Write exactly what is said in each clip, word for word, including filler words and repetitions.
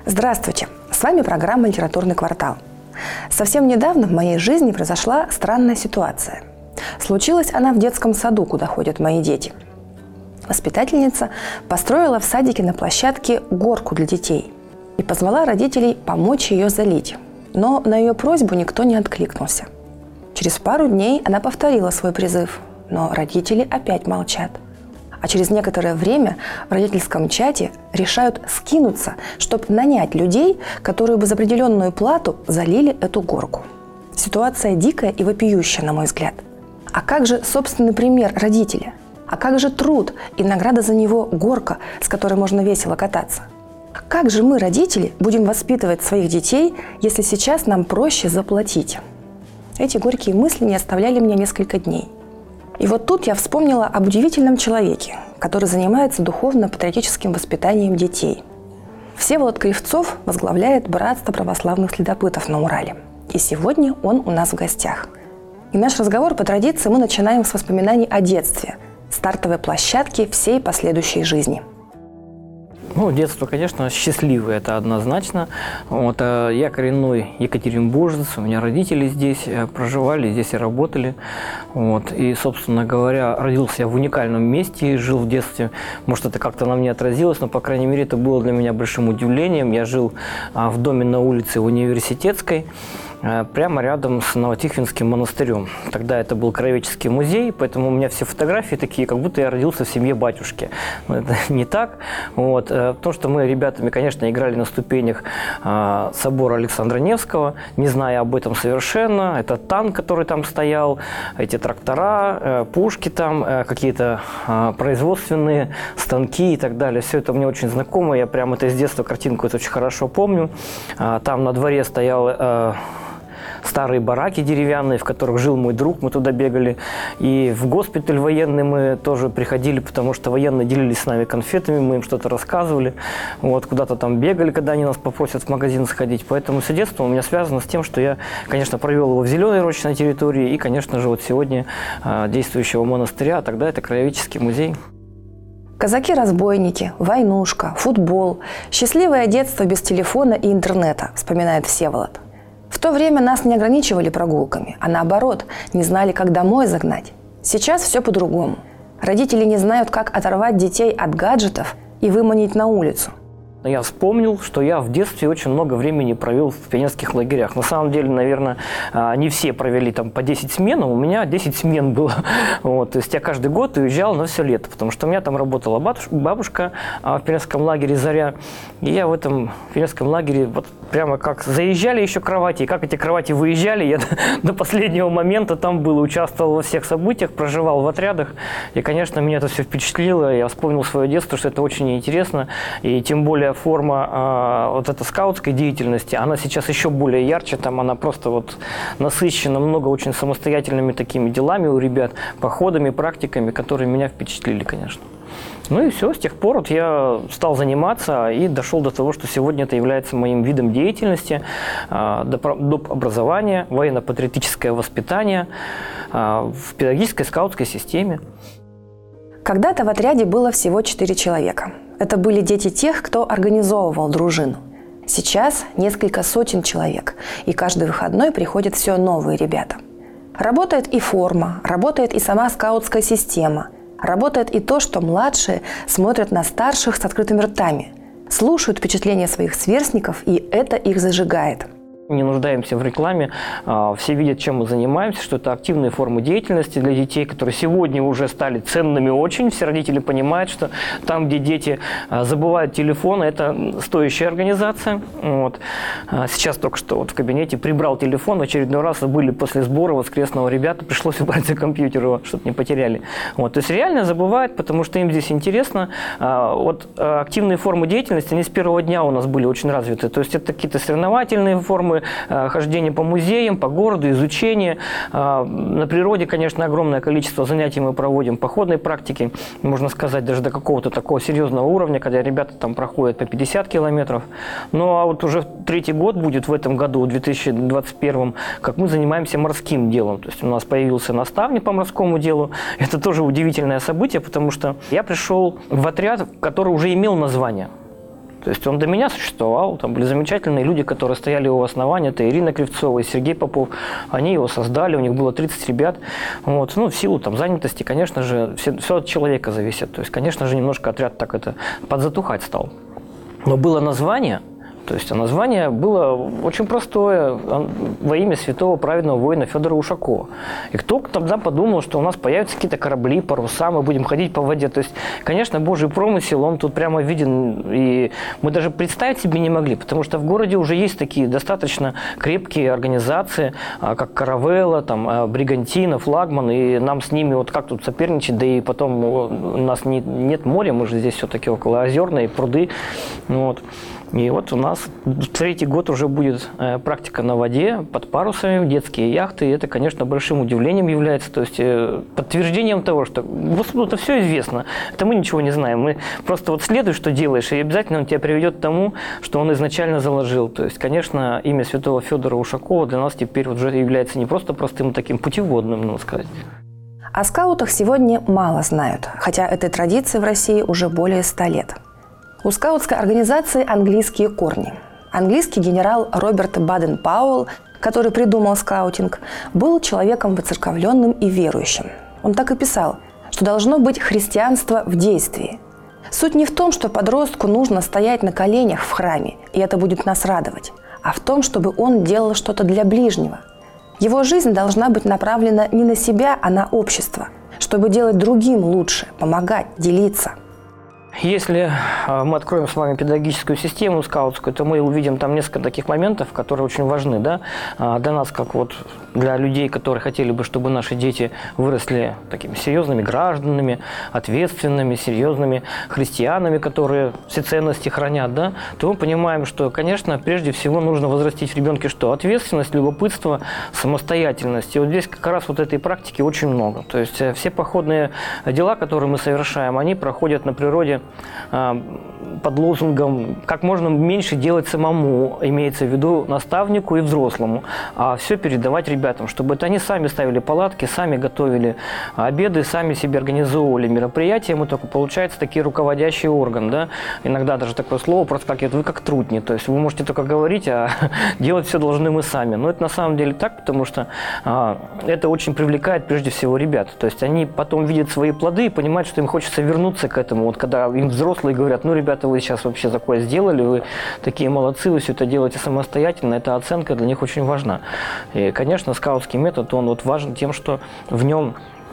Здравствуйте! С вами программа «Литературный квартал». Совсем недавно в моей жизни произошла странная ситуация. Случилась она в детском саду, куда ходят мои дети. Воспитательница построила в садике на площадке горку для детей и позвала родителей помочь ее залить. Но на ее просьбу никто не откликнулся. Через пару дней она повторила свой призыв, но родители опять молчат. А через некоторое время в родительском чате решают скинуться, чтобы нанять людей, которые бы за определенную плату залили эту горку. Ситуация дикая и вопиющая, на мой взгляд. А как же собственный пример родителя? А как же труд и награда за него горка, с которой можно весело кататься? Как же мы, родители, будем воспитывать своих детей, если сейчас нам проще заплатить? Эти горькие мысли не оставляли меня несколько дней. И вот тут я вспомнила об удивительном человеке, который занимается духовно-патриотическим воспитанием детей. Всеволод Кривцов возглавляет Братство православных следопытов на Урале. И сегодня он у нас в гостях. И наш разговор по традиции мы начинаем с воспоминаний о детстве, стартовой площадке всей последующей жизни. Ну, детство, конечно, счастливое, это однозначно. Вот, я коренной екатеринбуржец, у меня родители здесь проживали, здесь и работали. Вот, и, собственно говоря, родился я в уникальном месте, жил в детстве. Может, это как-то на мне отразилось, но, по крайней мере, это было для меня большим удивлением. Я жил в доме на улице Университетской, прямо рядом с Новотихвинским монастырем. Тогда это был краеведческий музей, поэтому у меня все фотографии такие, как будто я родился в семье батюшки. Но это не так. Вот. То, что мы ребятами, конечно, играли на ступенях а, собора Александра Невского, не зная об этом совершенно. Это танк, который там стоял, эти трактора, э, пушки там, э, какие-то э, производственные станки и так далее. Все это мне очень знакомо. Я прямо это с детства картинку это очень хорошо помню. А, там на дворе стоял э, старые бараки деревянные, в которых жил мой друг, мы туда бегали. И в госпиталь военный мы тоже приходили, потому что военные делились с нами конфетами, мы им что-то рассказывали. Вот, куда-то там бегали, когда они нас попросят в магазин сходить. Поэтому все детство у меня связано с тем, что я, конечно, провел его в Зеленой Роще на территории и, конечно же, вот сегодня э, действующего монастыря, а тогда это краеведческий музей. Казаки-разбойники, войнушка, футбол, счастливое детство без телефона и интернета, вспоминает Всеволод. В то время нас не ограничивали прогулками, а наоборот, не знали, как домой загнать. Сейчас все по-другому. Родители не знают, как оторвать детей от гаджетов и выманить на улицу. Я вспомнил, что я в детстве очень много времени провел в пионерских лагерях. На самом деле, наверное, не все провели там по десять смен, а у меня десять смен было. Вот, то есть я каждый год уезжал на все лето, потому что у меня там работала бабушка в пионерском лагере «Заря». И я в этом пионерском лагере вот прямо как заезжали еще кровати, и как эти кровати выезжали, я до последнего момента там был, участвовал во всех событиях, проживал в отрядах. И, конечно, меня это все впечатлило. Я вспомнил свое детство, что это очень интересно. И тем более форма а, вот этой скаутской деятельности, она сейчас еще более ярче, там она просто вот насыщена много очень самостоятельными такими делами у ребят, походами, практиками, которые меня впечатлили, конечно. Ну и все, с тех пор вот я стал заниматься и дошел до того, что сегодня это является моим видом деятельности, а, доп. Образования, военно-патриотическое воспитание а, в педагогической скаутской системе. Когда-то в отряде было всего четыре человека. Это были дети тех, кто организовывал дружину. Сейчас несколько сотен человек, и каждый выходной приходят все новые ребята. Работает и форма, работает и сама скаутская система, работает и то, что младшие смотрят на старших с открытыми ртами, слушают впечатления своих сверстников, и это их зажигает. Не нуждаемся в рекламе, все видят, чем мы занимаемся, что это активные формы деятельности для детей, которые сегодня уже стали ценными очень. Все родители понимают, что там, где дети забывают телефоны, это стоящая организация. Вот. Сейчас только что вот в кабинете прибрал телефон, в очередной раз были после сбора воскресного ребята, пришлось убрать за компьютер, чтобы не потеряли. Вот. То есть реально забывают, потому что им здесь интересно. Вот активные формы деятельности, они с первого дня у нас были очень развиты. То есть это какие-то соревновательные формы, хождение по музеям, по городу, изучение. На природе, конечно, огромное количество занятий мы проводим, походной практики, можно сказать, даже до какого-то такого серьезного уровня, когда ребята там проходят по пятьдесят километров. Ну а вот уже третий год будет в этом году, в две тысячи двадцать первом, как мы занимаемся морским делом. То есть у нас появился наставник по морскому делу. Это тоже удивительное событие, потому что я пришел в отряд, который уже имел название. То То есть он до меня существовал, там были замечательные люди, которые стояли у основания, это Ирина Кривцова и Сергей Попов, они его создали, у них было тридцать ребят, вот, ну, в силу там занятости, конечно же, все, все от человека зависит, то есть, конечно же, немножко отряд так это подзатухать стал. Но было название, то есть название было очень простое, во имя святого праведного воина Федора Ушакова. И кто тогда подумал, что у нас появятся какие-то корабли, паруса, мы будем ходить по воде. То есть, конечно, Божий промысел, он тут прямо виден, и мы даже представить себе не могли, потому что в городе уже есть такие достаточно крепкие организации, как Каравелла, там, Бригантина, Флагман, и нам с ними вот как тут соперничать, да и потом у нас не, нет моря, мы же здесь все-таки около озерной, пруды, вот. И вот у нас третий год уже будет э, практика на воде, под парусами, детские яхты. И это, конечно, большим удивлением является, то есть э, подтверждением того, что Господу это все известно. Это мы ничего не знаем. Мы просто вот следуй, что делаешь, и обязательно он тебя приведет к тому, что он изначально заложил. То есть, конечно, имя святого Федора Ушакова для нас теперь уже является не просто простым таким путеводным, надо сказать. О скаутах сегодня мало знают, хотя этой традиции в России уже более ста лет. У скаутской организации английские корни. Английский генерал Роберт Баден-Пауэлл, который придумал скаутинг, был человеком воцерковленным и верующим. Он так и писал, что должно быть христианство в действии. Суть не в том, что подростку нужно стоять на коленях в храме, и это будет нас радовать, а в том, чтобы он делал что-то для ближнего. Его жизнь должна быть направлена не на себя, а на общество, чтобы делать другим лучше, помогать, делиться. Если мы откроем с вами педагогическую систему скаутскую, то мы увидим там несколько таких моментов, которые очень важны, да, для нас, как вот для людей, которые хотели бы, чтобы наши дети выросли такими серьезными гражданами, ответственными, серьезными христианами, которые все ценности хранят, да, то мы понимаем, что, конечно, прежде всего нужно возрастить в ребенке что? Ответственность, любопытство, самостоятельность. И вот здесь как раз вот этой практики очень много. То есть все походные дела, которые мы совершаем, они проходят на природе под лозунгом «как можно меньше делать самому», имеется в виду наставнику и взрослому, а все передавать ребятам, чтобы это они сами ставили палатки, сами готовили обеды, сами себе организовывали мероприятия, мы только, получается, такие руководящий орган, да, иногда даже такое слово проскакивает, вы как трутни, то есть вы можете только говорить, а делать все должны мы сами, но это на самом деле так, потому что а, это очень привлекает прежде всего ребят, то есть они потом видят свои плоды и понимают, что им хочется вернуться к этому, вот когда им взрослые говорят, ну, ребята, вы сейчас вообще такое сделали, вы такие молодцы, вы все это делаете самостоятельно, эта оценка для них очень важна. И, конечно, скаутский метод, он вот важен тем, что в нем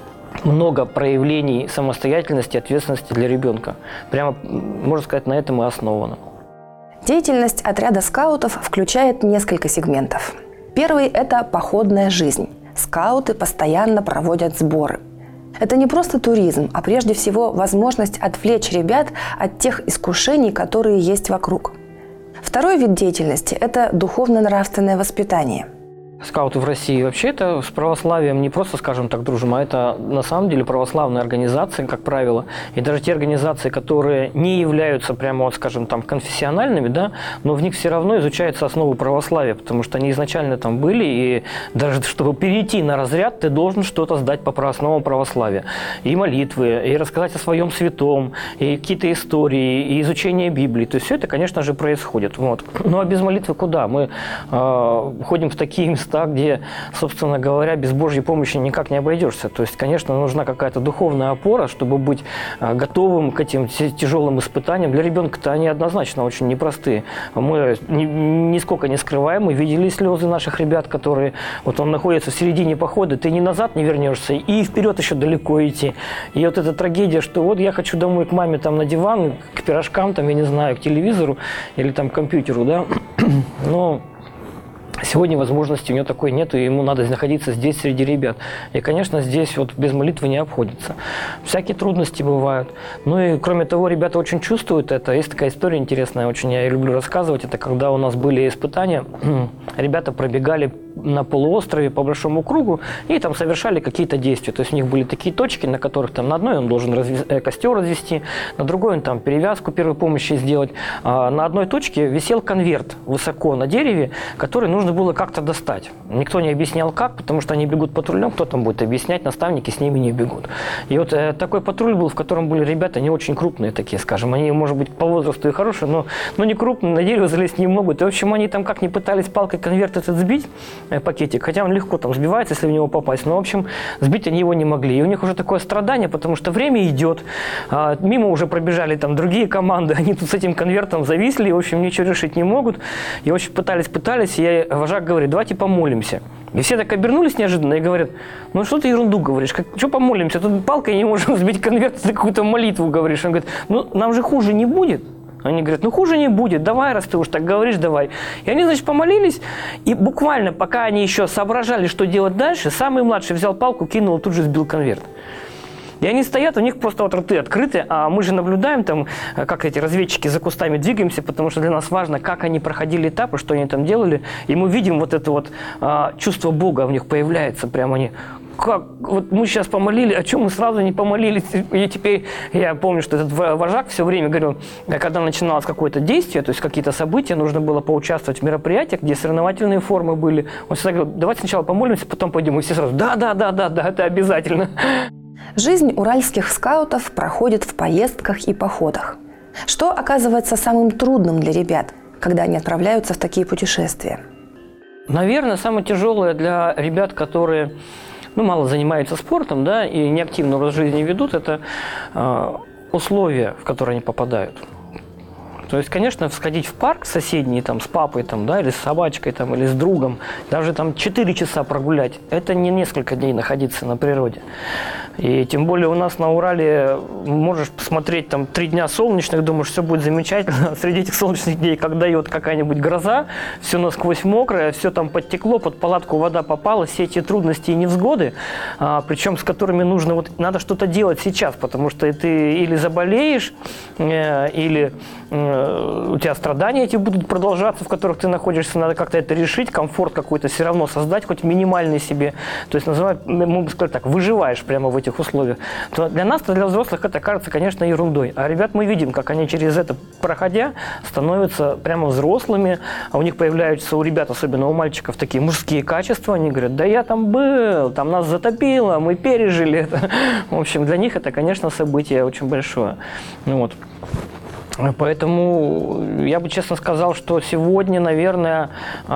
много проявлений самостоятельности, ответственности для ребенка. Прямо, можно сказать, на этом и основано. Деятельность отряда скаутов включает несколько сегментов. Первый – это походная жизнь. Скауты постоянно проводят сборы. Это не просто туризм, а прежде всего возможность отвлечь ребят от тех искушений, которые есть вокруг. Второй вид деятельности – это духовно-нравственное воспитание. Скауты в России вообще это с православием не просто, скажем так, дружим, а это на самом деле православные организации, как правило. И даже те организации, которые не являются прямо, вот, скажем, там, конфессиональными, да, но в них все равно изучаются основы православия, потому что они изначально там были, и даже чтобы перейти на разряд, ты должен что-то сдать по основам православия. И молитвы, и рассказать о своем святом, и какие-то истории, и изучение Библии. То есть все это, конечно же, происходит. Вот. Ну а без молитвы куда? Мы э, ходим в такие места, где, собственно говоря, без Божьей помощи никак не обойдешься. То есть, конечно, нужна какая-то духовная опора, чтобы быть готовым к этим тяжелым испытаниям. Для ребенка-то они однозначно очень непростые. Мы нисколько не скрываем, мы видели слезы наших ребят, которые, вот он находится в середине похода, ты ни назад не вернешься, и вперед еще далеко идти. И вот эта трагедия, что вот я хочу домой к маме там на диван, к пирожкам, там, я не знаю, к телевизору или там к компьютеру, да, но сегодня возможности у него такой нет, и ему надо находиться здесь среди ребят. И, конечно, здесь вот без молитвы не обходится. Всякие трудности бывают. Ну и, кроме того, ребята очень чувствуют это. Есть такая история интересная, очень я люблю рассказывать. Это когда у нас были испытания, ребята пробегали на полуострове по большому кругу и там совершали какие-то действия. То есть у них были такие точки, на которых там на одной он должен разве... костер развести, на другой он там перевязку первой помощи сделать. А на одной точке висел конверт высоко на дереве, который нужно было как-то достать. Никто не объяснял как, потому что они бегут патрулем, кто там будет объяснять, наставники с ними не бегут. И вот э, такой патруль был, в котором были ребята не очень крупные такие, скажем. Они, может быть, по возрасту и хорошие, но, но не крупные, на дерево залезть не могут. И, в общем, они там как ни пытались палкой конверт этот сбить, э, пакетик, хотя он легко там сбивается, если в него попасть, но, в общем, сбить они его не могли. И у них уже такое страдание, потому что время идет, э, мимо уже пробежали там другие команды, они тут с этим конвертом зависли, и, в общем, ничего решить не могут. И, в общем, пытались, пытались, и я, вожак говорит, давайте помолимся. И все так обернулись неожиданно и говорят, ну что ты ерунду говоришь, как, что помолимся, тут палкой не можем сбить конверт, ты какую-то молитву говоришь. Он говорит, ну нам же хуже не будет. Они говорят, ну хуже не будет, давай, раз ты уж так говоришь, давай. И они, значит, помолились, и буквально, пока они еще соображали, что делать дальше, самый младший взял палку, кинул, тут же сбил конверт. И они стоят, у них просто вот рты открыты, а мы же наблюдаем там, как эти разведчики за кустами двигаемся, потому что для нас важно, как они проходили этапы, что они там делали. И мы видим вот это вот а, чувство Бога в них появляется, прямо они... Как? Вот мы сейчас помолили, о чем мы сразу не помолились? И теперь я помню, что этот вожак все время говорил, когда начиналось какое-то действие, то есть какие-то события, нужно было поучаствовать в мероприятиях, где соревновательные формы были. Он всегда говорил, давайте сначала помолимся, потом пойдем. И все сразу, да-да-да-да, это обязательно. Жизнь уральских скаутов проходит в поездках и походах. Что оказывается самым трудным для ребят, когда они отправляются в такие путешествия? Наверное, самое тяжелое для ребят, которые ну, мало занимаются спортом, да, и неактивный образ жизни ведут, это э, условия, в которые они попадают. То есть, конечно, сходить в парк соседний там, с папой там, да, или с собачкой там, или с другом, даже там четыре часа прогулять, это не несколько дней находиться на природе. И тем более у нас на Урале можешь посмотреть там три дня солнечных, думаешь, все будет замечательно. Среди этих солнечных дней, как дает какая-нибудь гроза, все насквозь мокрое, все там подтекло, под палатку вода попала, все эти трудности и невзгоды, а, причем с которыми нужно, вот, надо что-то делать сейчас, потому что ты или заболеешь, э, или э, у тебя страдания эти будут продолжаться, в которых ты находишься, надо как-то это решить, комфорт какой-то все равно создать, хоть минимальный себе. То есть, называют, можно сказать так, выживаешь прямо в этих условиях. То для нас, для взрослых это кажется, конечно, ерундой. А ребят мы видим, как они через это, проходя, становятся прямо взрослыми, а у них появляются, у ребят, особенно у мальчиков, такие мужские качества. Они говорят, да я там был, там нас затопило, мы пережили это. В общем, для них это, конечно, событие очень большое. Ну, вот. Поэтому я бы честно сказал, что сегодня, наверное,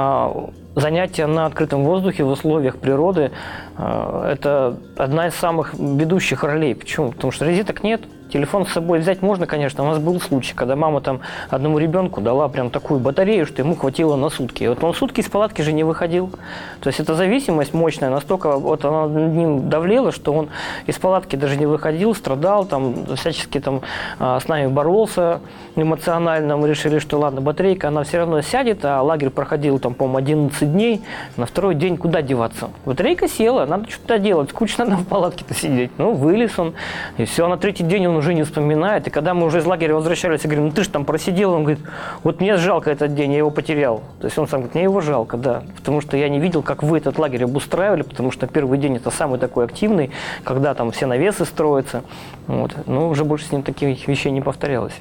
занятия на открытом воздухе в условиях природы – это одна из самых ведущих ролей. Почему? Потому что розеток нет. Телефон с собой взять можно, конечно. У нас был случай, когда мама там одному ребенку дала прям такую батарею, что ему хватило на сутки. И вот он сутки из палатки же не выходил. То есть эта зависимость мощная, настолько вот она над ним давлела, что он из палатки даже не выходил, страдал, там, всячески там с нами боролся эмоционально. Мы решили, что ладно, батарейка, она все равно сядет, а лагерь проходил там, по-моему, одиннадцать дней. На второй день куда деваться? Батарейка села, надо что-то делать, скучно нам в палатке-то сидеть. Ну, вылез он, и все, на третий день он уже не вспоминает. И когда мы уже из лагеря возвращались, я говорю, ну ты же там просидел, он говорит, вот мне жалко этот день, я его потерял. То есть он сам говорит, мне его жалко, да, потому что я не видел, как вы этот лагерь обустраивали, потому что первый день это самый такой активный, когда там все навесы строятся. Вот. Но уже больше с ним таких вещей не повторялось.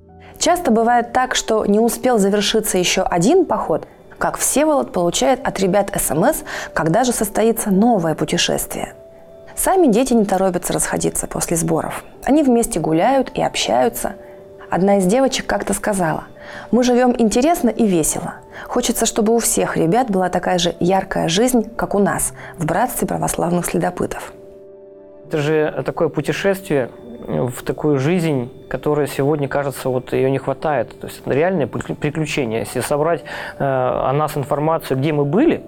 Часто бывает так, что не успел завершиться еще один поход, как Всеволод получает от ребят СМС, когда же состоится новое путешествие. Сами дети не торопятся расходиться после сборов. Они вместе гуляют и общаются. Одна из девочек как-то сказала, мы живем интересно и весело. Хочется, чтобы у всех ребят была такая же яркая жизнь, как у нас, в братстве православных следопытов. Это же такое путешествие в такую жизнь, которая сегодня, кажется, вот ее не хватает. То есть это реальное приключение. Если собрать э, о нас информацию, где мы были,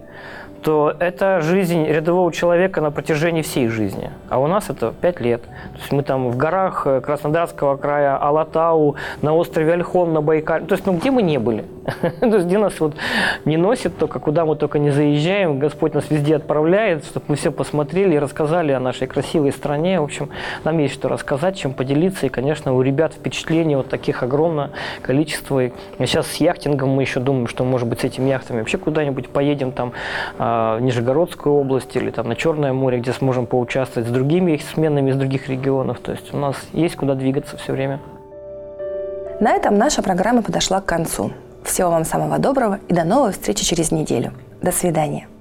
то это жизнь рядового человека на протяжении всей жизни. А у нас это пять лет. То есть мы там в горах Краснодарского края, Алатау, на острове Ольхон, на Байкале. То есть, ну, где мы не были. То есть, где нас вот не носит только, куда мы только не заезжаем. Господь нас везде отправляет, чтобы мы все посмотрели и рассказали о нашей красивой стране. В общем, нам есть что рассказать, чем поделиться. И, конечно, у ребят впечатлений вот таких огромное количество. И сейчас с яхтингом мы еще думаем, что, может быть, с этими яхтами вообще куда-нибудь поедем там, в Нижегородскую область или там на Черное море, где сможем поучаствовать с другими сменами из других регионов. То есть у нас есть куда двигаться все время. На этом наша программа подошла к концу. Всего вам самого доброго и до новой встречи через неделю. До свидания.